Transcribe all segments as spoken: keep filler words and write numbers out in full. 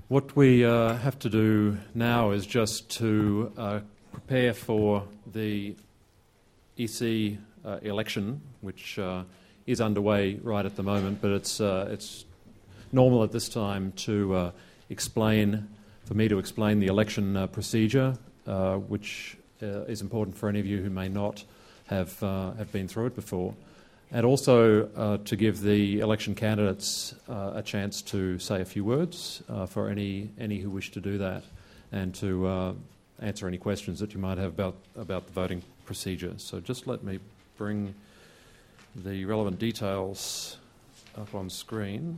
What we uh, have to do now is just to uh, prepare for the E C uh, election, which uh, is underway right at the moment, but it's uh, it's normal at this time to uh, explain, for me to explain the election uh, procedure, uh, which uh, is important for any of you who may not have uh, have been through it before. And also uh, to give the election candidates uh, a chance to say a few words uh, for any any who wish to do that, and to uh, answer any questions that you might have about, about the voting procedure. So just let me bring the relevant details up on screen.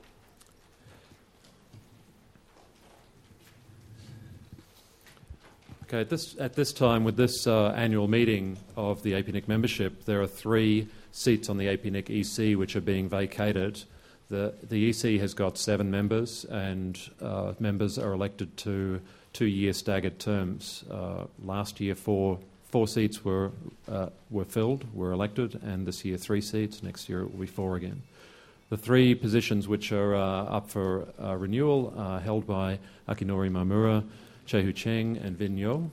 Okay, at this, at this time, with this uh, annual meeting of the A P N I C membership, there are three seats on the A P N I C E C which are being vacated. The, the E C has got seven members, and uh, members are elected to two-year staggered terms. Uh, last year, four, four seats were, uh, were filled, were elected, and this year three seats. Next year it will be four again. The three positions which are uh, up for uh, renewal are held by Akinori Maemura, Chehu Cheng and Vin Yo.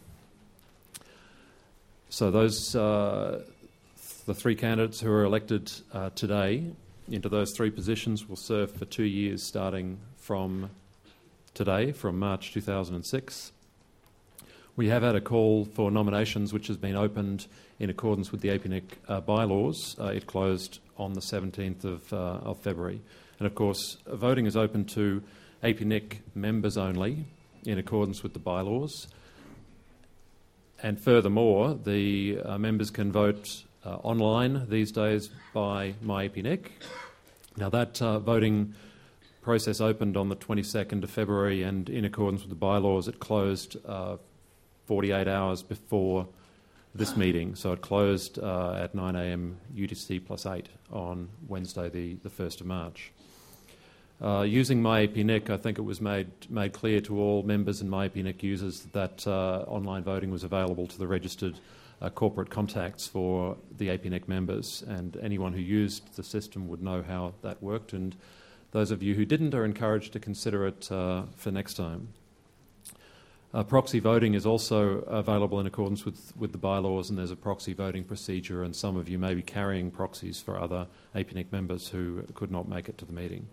So those, uh, the three candidates who are elected uh, today into those three positions will serve for two years starting from today, from March two thousand six. We have had a call for nominations which has been opened in accordance with the A P N I C uh, bylaws. Uh, it closed on the seventeenth of, uh, of February. And of course, voting is open to A P N I C members only, in accordance with the bylaws. And furthermore, the uh, members can vote uh, online these days by My A P N I C. Now that uh, voting process opened on the twenty-second of February, and in accordance with the bylaws it closed uh, forty-eight hours before this meeting. So it closed uh, at nine a m U T C plus eight on Wednesday the, the first of March. Uh, using My A P N I C, I think it was made made clear to all members and My A P N I C users that uh, online voting was available to the registered uh, corporate contacts for the A P N I C members, and anyone who used the system would know how that worked, and those of you who didn't are encouraged to consider it uh, for next time. Uh, proxy voting is also available in accordance with, with the bylaws, and there's a proxy voting procedure, and some of you may be carrying proxies for other A P N I C members who could not make it to the meeting.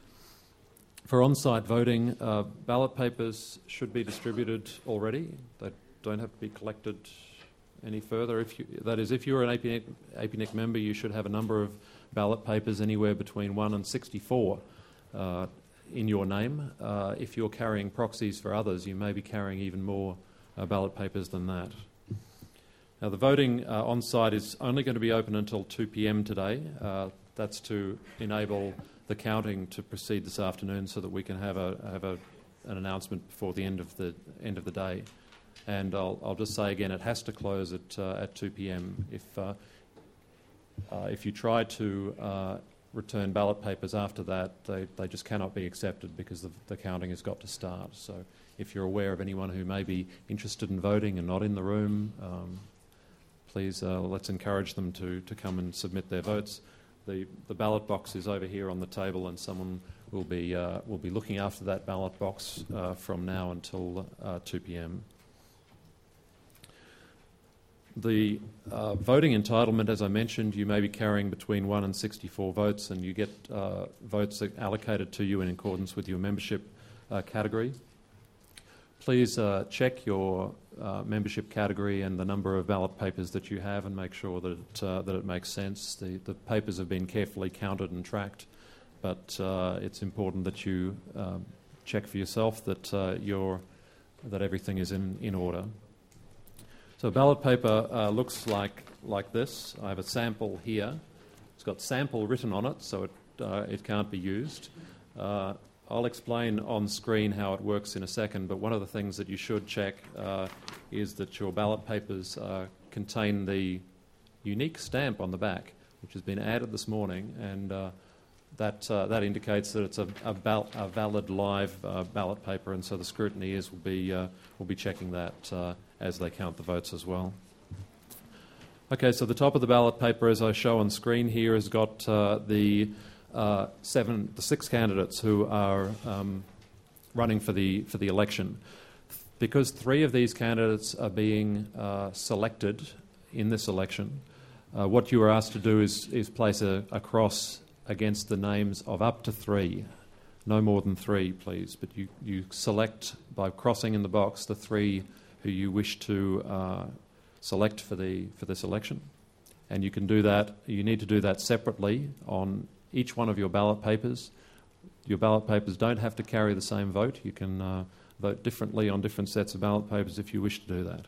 For on-site voting, uh, ballot papers should be distributed already. They don't have to be collected any further. If you, that is, if you're an A P N I C member, you should have a number of ballot papers anywhere between one and sixty-four uh, in your name. Uh, if you're carrying proxies for others, you may be carrying even more uh, ballot papers than that. Now, the voting uh, on-site is only going to be open until two p m today. Uh, that's to enable the counting to proceed this afternoon, so that we can have a have a, an announcement before the end of the end of the day. And I'll I'll just say again, it has to close at uh, at two p m If uh, uh, if you try to uh, return ballot papers after that, they they just cannot be accepted, because the, the counting has got to start. So if you're aware of anyone who may be interested in voting and not in the room, um, please uh, let's encourage them to to come and submit their votes. The, the ballot box is over here on the table, and someone will be uh, will be looking after that ballot box uh, from now until uh, two p m The uh, voting entitlement, as I mentioned, you may be carrying between one and sixty-four votes, and you get uh, votes allocated to you in accordance with your membership uh, category. Please uh, check your uh, membership category and the number of ballot papers that you have, and make sure that it, uh, that it makes sense. The, the papers have been carefully counted and tracked, but uh, it's important that you uh, check for yourself that uh, you're, that everything is in, in order. So ballot paper uh, looks like like this. I have a sample here. It's got sample written on it, so it uh, it can't be used. Uh, I'll explain on screen how it works in a second, but one of the things that you should check uh, is that your ballot papers uh, contain the unique stamp on the back, which has been added this morning, and uh, that uh, that indicates that it's a, a, bal- a valid live uh, ballot paper, and so the scrutineers will be uh, will be checking that uh, as they count the votes as well. Okay, so the top of the ballot paper, as I show on screen here, has got uh, the uh, seven, the six candidates who are um, running for the for the election. Because three of these candidates are being uh, selected in this election, uh, what you are asked to do is, is place a, a cross against the names of up to three. No more than three, please. But you, you select by crossing in the box the three who you wish to uh, select for the for this election. And you can do that, you need to do that separately on each one of your ballot papers. Your ballot papers don't have to carry the same vote. You can uh, vote differently on different sets of ballot papers if you wish to do that.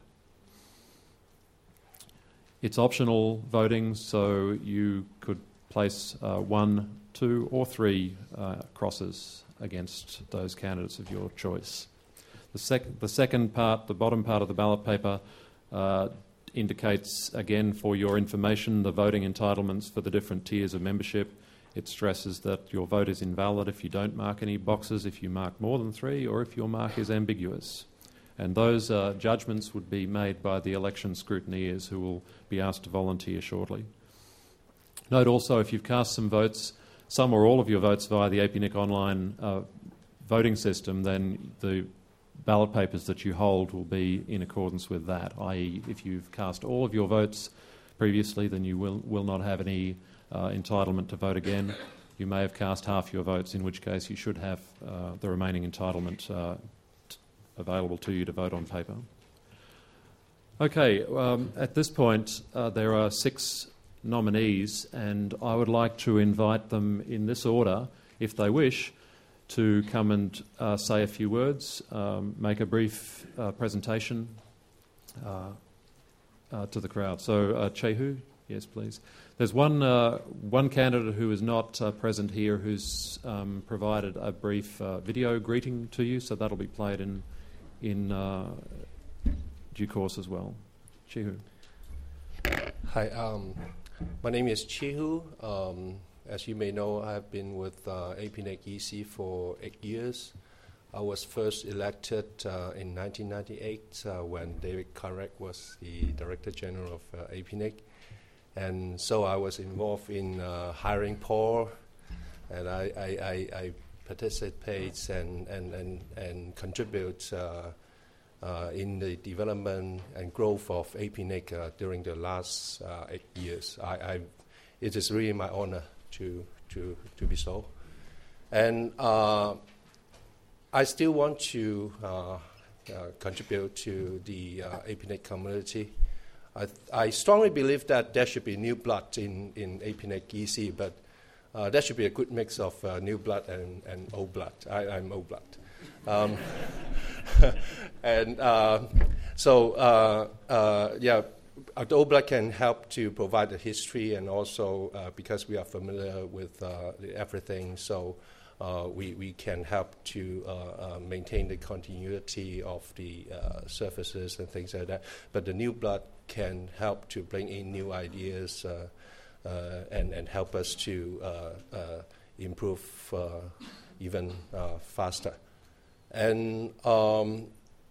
It's optional voting, so you could place uh, one, two or three uh, crosses against those candidates of your choice. The, sec- the second part, the bottom part of the ballot paper, uh, indicates, again, for your information, the voting entitlements for the different tiers of membership. It stresses that your vote is invalid if you don't mark any boxes, if you mark more than three, or if your mark is ambiguous. And those uh, judgments would be made by the election scrutineers, who will be asked to volunteer shortly. Note also, if you've cast some votes, some or all of your votes via the A P N I C online uh, voting system, then the ballot papers that you hold will be in accordance with that, that is, if you've cast all of your votes previously, then you will, will not have any uh, entitlement to vote again. You may have cast half your votes, in which case you should have uh, the remaining entitlement uh, t- available to you to vote on paper. Okay, um, at this point uh, there are six nominees, and I would like to invite them in this order, if they wish, to come and uh, say a few words, um, make a brief uh, presentation uh, uh, to the crowd. So, uh, Chehu, yes, please. There's one uh, one candidate who is not uh, present here who's um, provided a brief uh, video greeting to you, so that'll be played in in uh, due course as well. Chehu. Hi, um, my name is Chehu. Um, as you may know, I've been with uh, A P N E C E C for eight years. I was first elected uh, in nineteen ninety-eight uh, when David Carrack was the Director General of uh, A P N E C. And so I was involved in uh, hiring Paul, and I, I, I, I participate and, and, and, and contribute uh, uh, in the development and growth of A P N E C uh, during the last uh, eight years. I, I, it is really my honor to, to, to be so. And uh, I still want to uh, uh, contribute to the uh, A P N E C community. I, th- I strongly believe that there should be new blood in, in A P N E C E C, but uh, there should be a good mix of uh, new blood and, and old blood. I, I'm old blood. Um, and uh, so, uh, uh, yeah, the old blood can help to provide the history, and also uh, because we are familiar with uh, everything, so uh, we, we can help to uh, uh, maintain the continuity of the uh, services and things like that. But the new blood can help to bring in new ideas uh, uh, and, and help us to uh, uh, improve uh, even uh, faster. And um,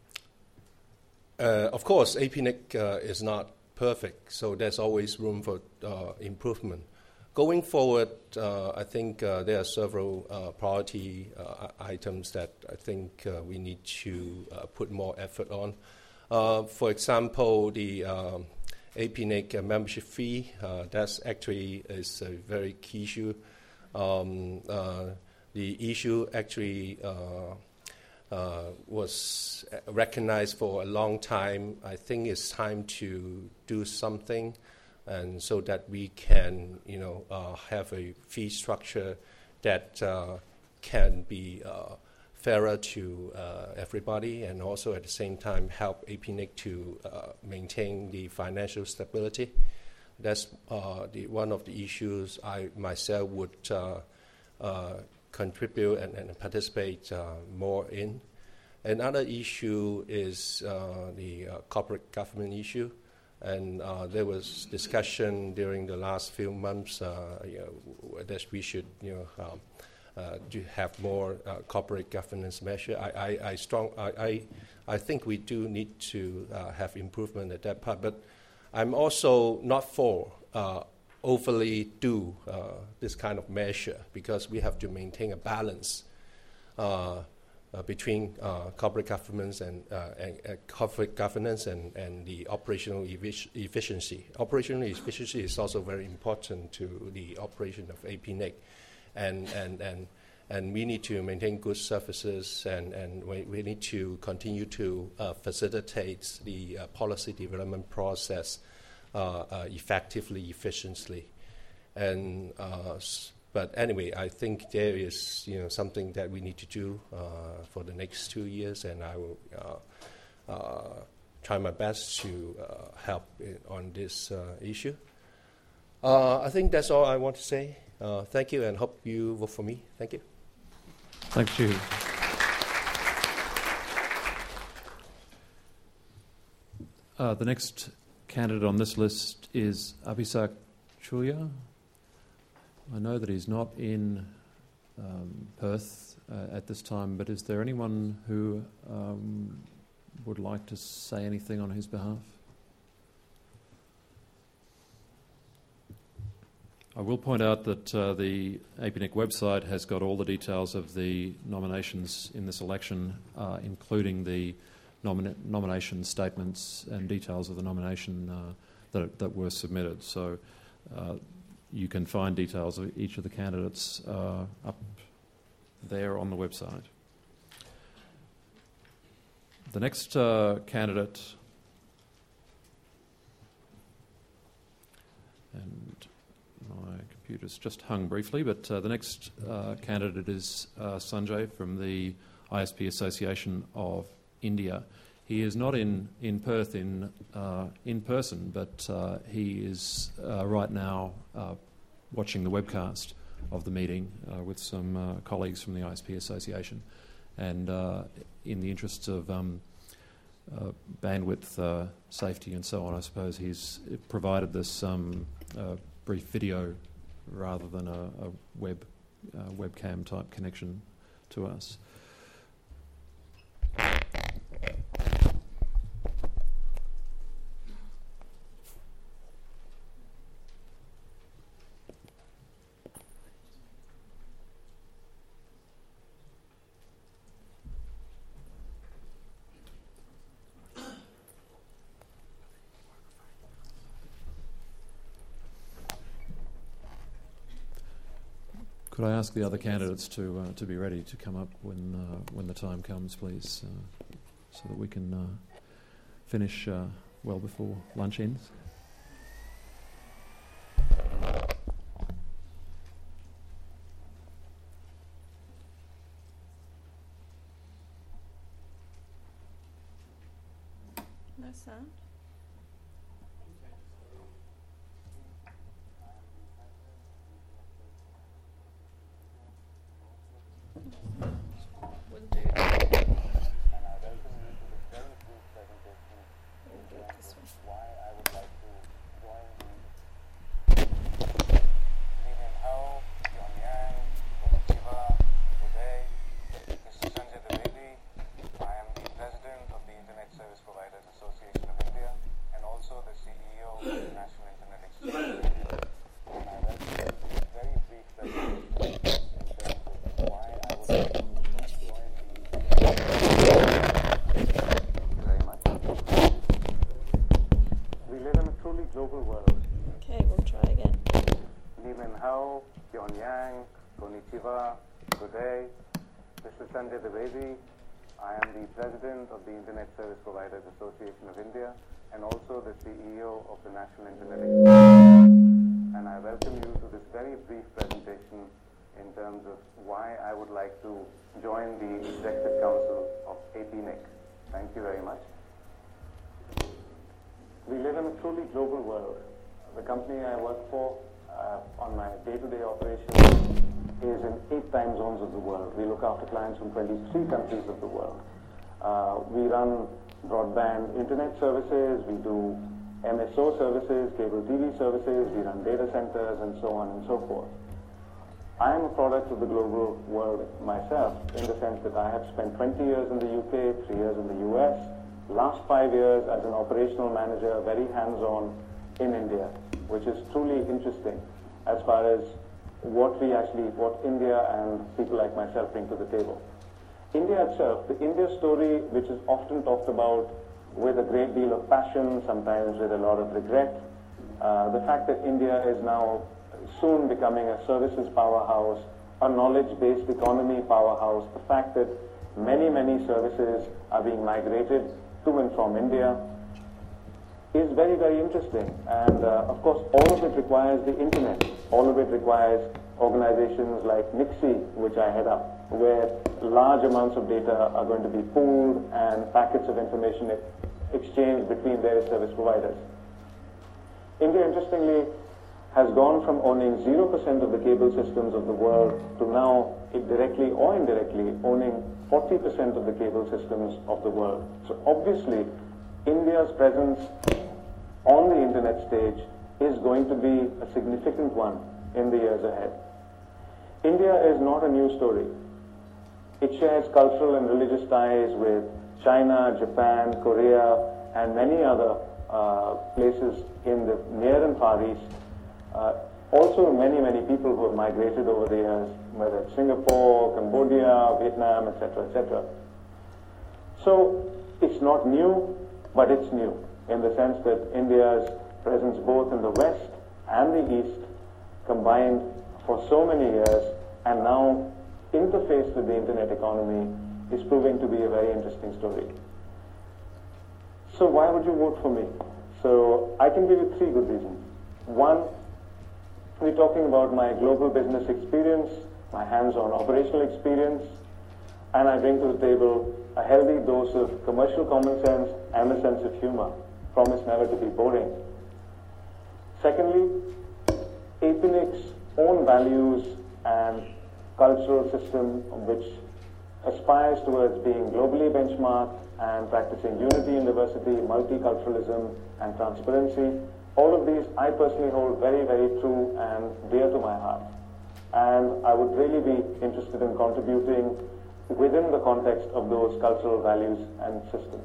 uh, of course, A P N E C uh, is not perfect, so there's always room for uh, improvement. Going forward, uh, I think uh, there are several uh, priority uh, items that I think uh, we need to uh, put more effort on. Uh, for example, the um, A P N E C membership fee, uh, that's actually is a very key issue. Um, uh, the issue actually uh, uh, was recognized for a long time. I think it's time to do something, and so that we can, you know, uh, have a fee structure that uh, can be uh, fairer to uh, everybody, and also at the same time help A P N E C to uh, maintain the financial stability. That's uh, the, one of the issues I myself would uh, uh, contribute and, and participate uh, more in. Another issue is uh, the uh, corporate government issue. And uh, there was discussion during the last few months uh, you know, that we should, you know, um, uh, to have more uh, corporate governance measure. I, I, I strong, I, I, I think we do need to uh, have improvement at that part. But I'm also not for uh, overly do uh, this kind of measure, because we have to maintain a balance uh, uh, between uh, corporate governance and, uh, and uh, corporate governance and, and the operational evi- efficiency. Operational efficiency is also very important to the operation of A P N I C, and and and. And we need to maintain good services, and, and we, we need to continue to uh, facilitate the uh, policy development process uh, uh, effectively, efficiently. And uh, s- but anyway, I think there is you know something that we need to do uh, for the next two years, and I will uh, uh, try my best to uh, help in, on this uh, issue. Uh, I think that's all I want to say. Uh, thank you, and hope you vote for me. Thank you. Thank you. Uh, the next candidate on this list is Abhisak Chuya. I know that he's not in um, Perth uh, at this time, but is there anyone who um, would like to say anything on his behalf? I will point out that uh, the A P N I C website has got all the details of the nominations in this election, uh, including the nomina- nomination statements and details of the nomination uh, that, that were submitted. So uh, you can find details of each of the candidates uh, up there on the website. The next uh, candidate, and my computer's just hung briefly, but uh, the next uh, candidate is uh, Sanjay from the I S P Association of India. He is not in, in Perth in, uh, in person, but uh, he is uh, right now uh, watching the webcast of the meeting uh, with some uh, colleagues from the I S P Association. And uh, in the interests of um, uh, bandwidth, uh, safety and so on, I suppose he's provided this um, uh, brief video rather than a, a web uh, webcam type connection to us. Could I ask the other candidates to uh, to be ready to come up when uh, when the time comes, please, uh, so that we can uh, finish uh, well before lunch ends? No sound. Wouldn't do it. We'll do it this way. Okay, we'll try again. Li Min Hao, Pyongyang, Konnichiwa, good day. This is Sanjay Dwivedi. I am the President of the Internet Service Providers Association of India and also the C E O of the National Internet Exchange. And I welcome you to this very brief presentation in terms of why I would like to join the Executive Council of A P N I C. Thank you very much. We live in a truly global world. The company I work for uh, on my day-to-day operations is in eight time zones of the world. We look after clients from twenty-three countries of the world. Uh, we run broadband internet services, we do M S O services, cable T V services, we run data centers, and so on and so forth. I am a product of the global world myself, in the sense that I have spent twenty years in the U K, three years in the U S, last five years as an operational manager, very hands-on in India, which is truly interesting as far as what we actually, what India and people like myself bring to the table. India itself, the India story, which is often talked about with a great deal of passion, sometimes with a lot of regret, uh, the fact that India is now soon becoming a services powerhouse, a knowledge-based economy powerhouse, the fact that many, many services are being migrated to and from India is very, very interesting. And uh, of course, all of it requires the internet. All of it requires organizations like Nixie, which I head up, where large amounts of data are going to be pooled and packets of information exchanged between various service providers. India, interestingly, has gone from owning zero percent of the cable systems of the world to now, it directly or indirectly, owning forty percent of the cable systems of the world. So obviously, India's presence on the internet stage is going to be a significant one in the years ahead. India is not a new story. It shares cultural and religious ties with China, Japan, Korea, and many other uh, places in the near and far east. Uh, also many, many people who have migrated over the years, whether it's Singapore, Cambodia, Vietnam, et cetera, et cetera. So it's not new, but it's new in the sense that India's presence both in the West and the East combined for so many years and now interfaced with the internet economy is proving to be a very interesting story. So why would you vote for me? So I can give you three good reasons. One, we're talking about my global business experience, my hands-on operational experience, and I bring to the table a healthy dose of commercial common sense and a sense of humor. Promise never to be boring. Secondly, APNIC's own values and cultural system, which aspires towards being globally benchmarked and practicing unity in diversity, multiculturalism, and transparency. All of these I personally hold very, very true and dear to my heart. And I would really be interested in contributing within the context of those cultural values and systems.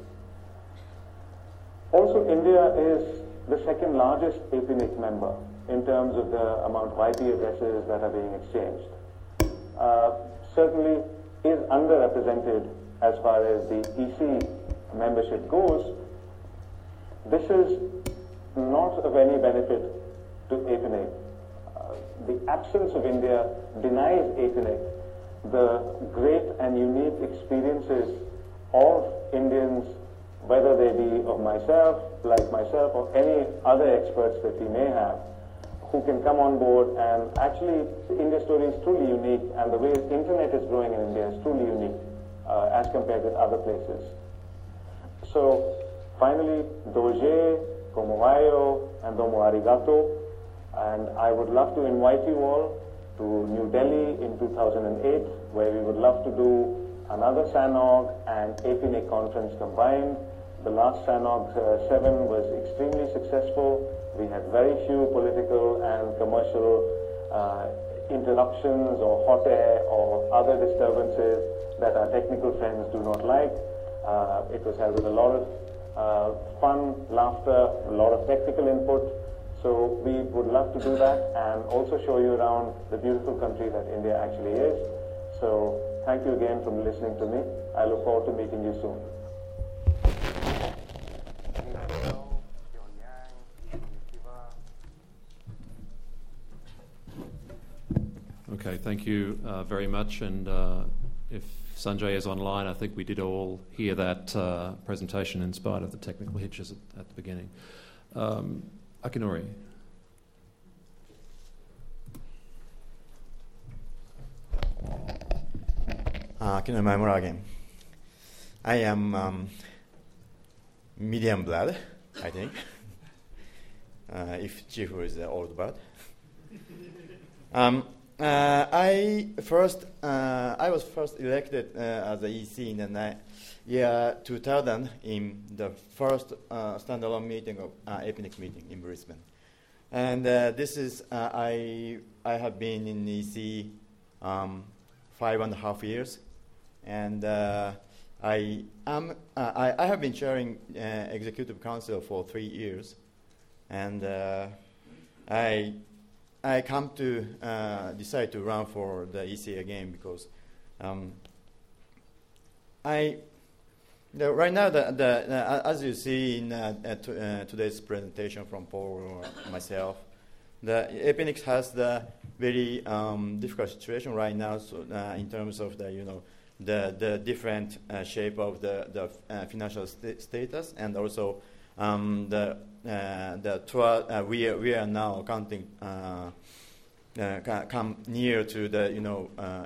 Also, India is the second largest APNIC member in terms of the amount of I P addresses that are being exchanged. Uh, certainly is underrepresented as far as the E C membership goes. This is not of any benefit to APNIC. Uh, the absence of India denies APNIC the great and unique experiences of Indians, whether they be of myself, like myself, or any other experts that we may have, who can come on board. And actually, the India story is truly unique, and the way the internet is growing in India is truly unique uh, as compared with other places. So, finally, doje, como vayo, and domo arigato. And I would love to invite you all to New Delhi in two thousand eight, where we would love to do another SANOG and APNIC conference combined. The last SANOG uh, seven was extremely successful. We had very few political and commercial uh, interruptions or hot air or other disturbances that our technical friends do not like. Uh, it was held with a lot of uh, fun, laughter, a lot of technical input. So we would love to do that and also show you around the beautiful country that India actually is. So thank you again for listening to me. I look forward to meeting you soon. Okay, thank you uh, very much. And uh, if Sanjay is online, I think we did all hear that uh, presentation in spite of the technical hitches at, at the beginning. Um, Akinori. Uh, Akinori Maimura again. I am um, medium blood, I think. uh, if Chifu is the old blood. um, uh, I first, uh, I was first elected uh, as a E C in the ni- year two thousand in the first uh, standalone meeting of uh, APNIC meeting in Brisbane, and uh, this is uh, I I have been in E C um, five and a half years, and uh, I am uh, I, I have been chairing uh, executive council for three years, and uh, I I come to uh, decide to run for the E C again because. Um, I the, right now the, the uh, as you see in uh, uh, to, uh, today's presentation from Paul or myself, the Epinix has the very um, difficult situation right now. So uh, in terms of the you know the the different uh, shape of the the uh, financial st- status, and also um, the uh, the twa- uh, we are, we are now counting uh, uh, come near to the you know uh,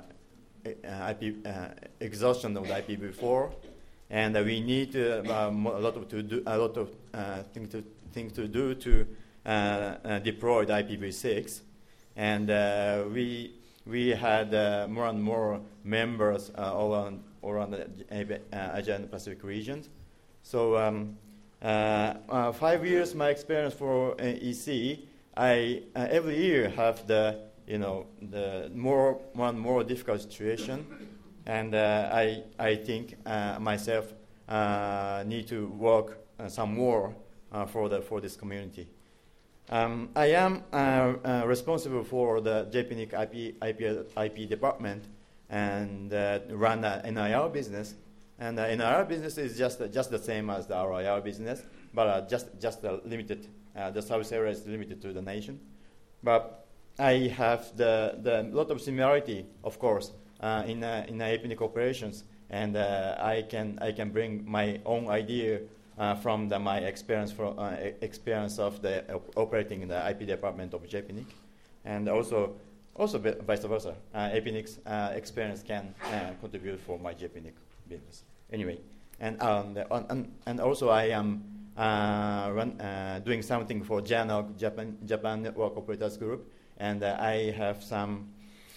I P uh, exhaustion of the I P v four, and uh, we need uh, um, a lot of to do a lot of uh, things to things to do to uh, uh, deploy the I P v six, and uh, we. We had uh, more and more members uh, all around, all around the uh, Asia and Pacific regions. So um, uh, uh, five years my experience for uh, E C, I uh, every year have the you know the more more and more difficult situation, and uh, I I think uh, myself uh, need to work uh, some more uh, for the for this community. Um, I am uh, uh, responsible for the J P N I C I P, I P, I P department and uh, run an N I R business. And the N I R business is just uh, just the same as the R I R business, but uh, just just uh, limited. Uh, the service area is limited to the nation. But I have the the lot of similarity, of course, uh, in uh, in uh, Epinix operations, and uh, I can I can bring my own idea. Uh, from the, my experience from uh, experience of the op- operating in the I P department of J P N I C, and also also b- vice versa, uh, Epinix uh, experience can uh, contribute for my J P N I C business. Anyway, and um, the, on, and, and also I am uh, run, uh, doing something for J A N O G, Japan Japan Network Operators Group, and uh, I have some.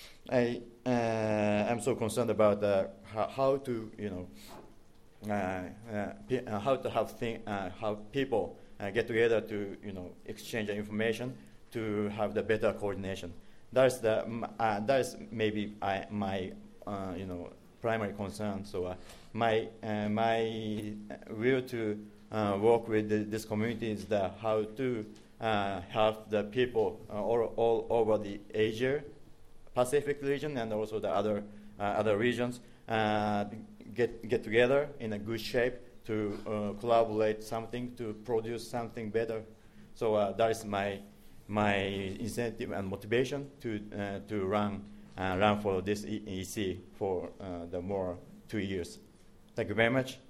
I uh, am so concerned about uh, how, how to you know. Uh, uh, p- uh, how to have thing, uh, how people uh, get together to you know exchange information to have the better coordination. That's the m- uh, that is maybe I, my uh, you know primary concern. So uh, my uh, my will to uh, work with the, this community is the how to uh, have the people uh, all, all over the Asia Pacific region and also the other uh, other regions. Uh, Get get together in a good shape to uh, collaborate something to produce something better. So uh, that is my my incentive and motivation to uh, to run uh, run for this E C for uh, the more two years. Thank you very much.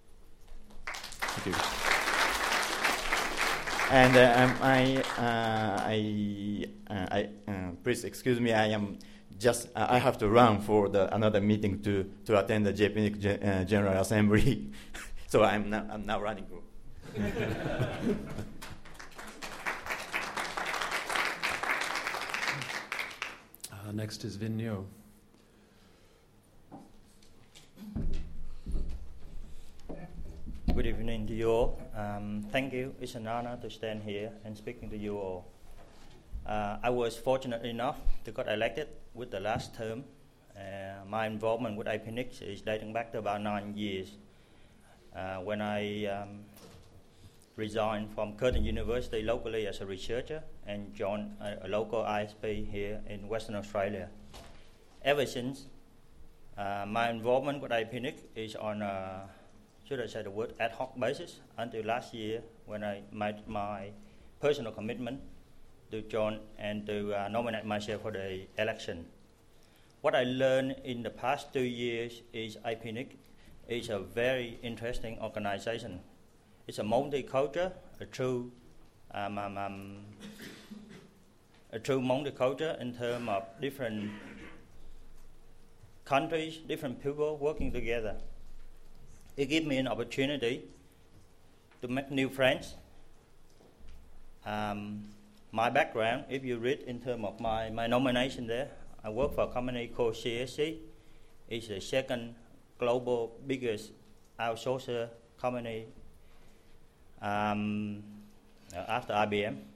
Thank you. And uh, um, I uh, I uh, I uh, please excuse me. I am. Just uh, I have to run for the another meeting to, to attend the J P N I C Gen- uh, General Assembly, so I'm now I'm now running. uh, next is Vin Nyo. Good evening to you all. Um, thank you. It's an honor to stand here and speaking to you all. Uh, I was fortunate enough to get elected with the last term. Uh, my involvement with Epinix is dating back to about nine years. Uh, when I um, resigned from Curtin University locally as a researcher and joined a, a local I S P here in Western Australia. Ever since, uh, my involvement with Epinix is on a, should I say the word, ad hoc basis until last year when I made my personal commitment to join and to uh, nominate myself for the election. What I learned in the past two years is Epinix is a very interesting organization. It's a multicultural, a true, um, um, um, a true multicultural in terms of different countries, different people working together. It gives me an opportunity to make new friends. Um, My background, if you read in terms of my, my nomination there, I work for a company called C S C. It's the second global biggest outsourcer company um, after I B M.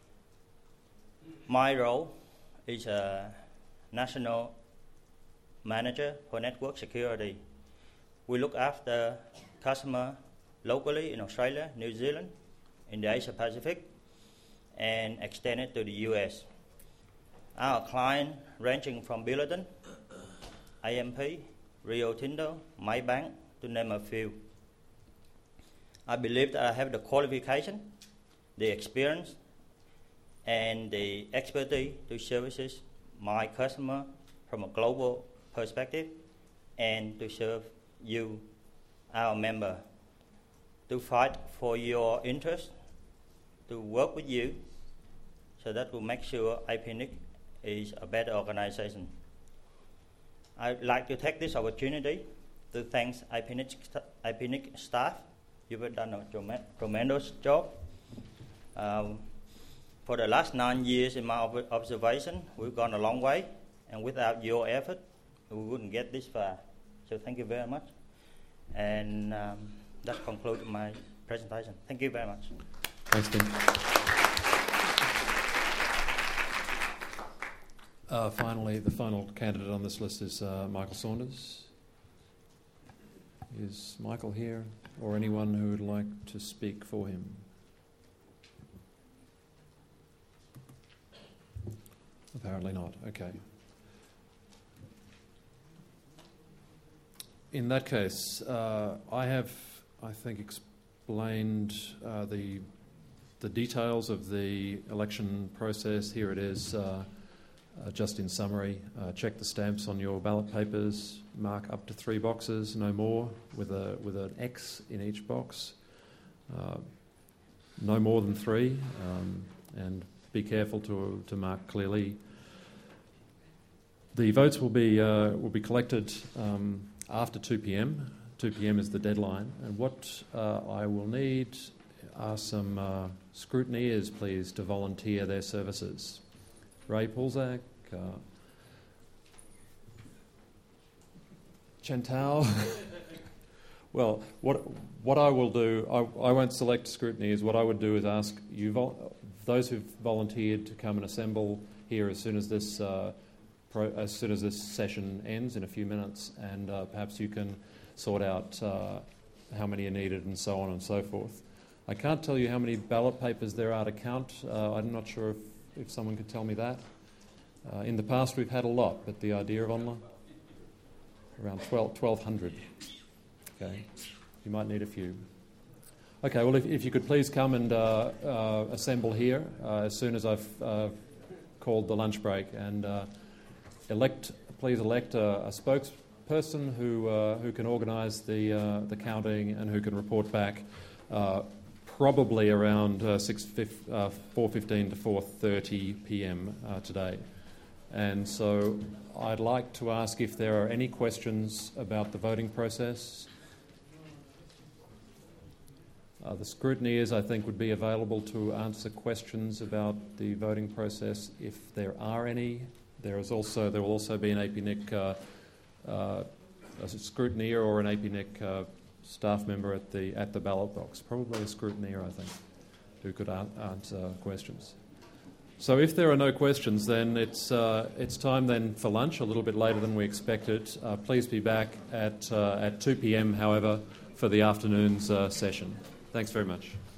My role is a national manager for network security. We look after customers locally in Australia, New Zealand, in the Asia Pacific, and extend it to the U S. Our client ranging from Billiton, A M P, Rio Tinto, Maybank, to name a few. I believe that I have the qualification, the experience, and the expertise to service my customer from a global perspective and to serve you, our member, to fight for your interest, to work with you, so that will make sure I P N I C is a better organization. I'd like to take this opportunity to thank I P N I C, I P N I C staff. You've done a tremendous job. Um, for the last nine years, in my ob- observation, we've gone a long way, and without your effort, we wouldn't get this far. So thank you very much. And um, that concludes my presentation. Thank you very much. Thanks, Tim. Uh, finally, the final candidate on this list is uh, Michael Saunders. Is Michael here, or anyone who would like to speak for him? Apparently not. Okay. In that case, uh, I have, I think, explained uh, the the details of the election process. Here it is. Uh, Uh, just in summary, uh, check the stamps on your ballot papers, mark up to three boxes, no more, with a with an X in each box. Uh, no more than three, um, and be careful to to mark clearly. The votes will be uh, will be collected um, after two p.m. two p.m. is the deadline, and what uh, I will need are some uh, scrutineers, please, to volunteer their services. Ray Pulzak, uh, Chantal. Well, what what I will do, I, I won't select scrutineers. What I would do is ask you, vol- those who've volunteered, to come and assemble here as soon as this uh, pro- as soon as this session ends in a few minutes, and uh, perhaps you can sort out uh, how many are needed and so on and so forth. I can't tell you how many ballot papers there are to count. Uh, I'm not sure if. If someone could tell me that. Uh, in the past we've had a lot, but the idea of online? Around twelve hundred. Okay, you might need a few. Okay, well if, if you could please come and uh, uh, assemble here uh, as soon as I've uh, called the lunch break, and uh, elect, please elect a, a spokesperson who uh, who can organise the uh, the counting and who can report back uh, probably around uh, six, uh, four fifteen to four thirty p.m. Uh, today. And so I'd like to ask if there are any questions about the voting process. Uh, the scrutineers, I think, would be available to answer questions about the voting process if there are any. There is also there will also be an A P N I C uh, uh, a scrutineer or an A P N I C uh, staff member at the at the ballot box, probably a scrutineer, I think, who could a- answer questions. So if there are no questions, then it's uh, it's time then for lunch, a little bit later than we expected. Uh, please be back at uh, at two p.m. however, for the afternoon's uh, session. Thanks very much.